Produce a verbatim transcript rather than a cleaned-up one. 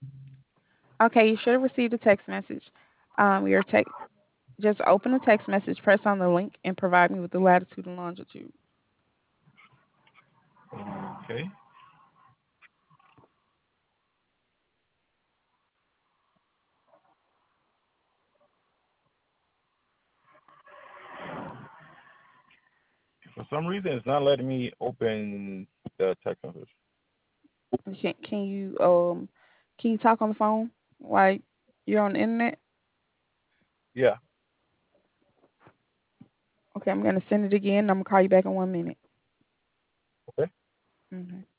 Okay, you should have received a text message. Um, your text just open the text message, press on the link, and provide me with the latitude and longitude. Okay. For some reason, it's not letting me open the text message. Can can you um can you talk on the phone while you're on the internet? Yeah. Okay, I'm gonna send it again. I'm gonna call you back in one minute. Okay. Mhm.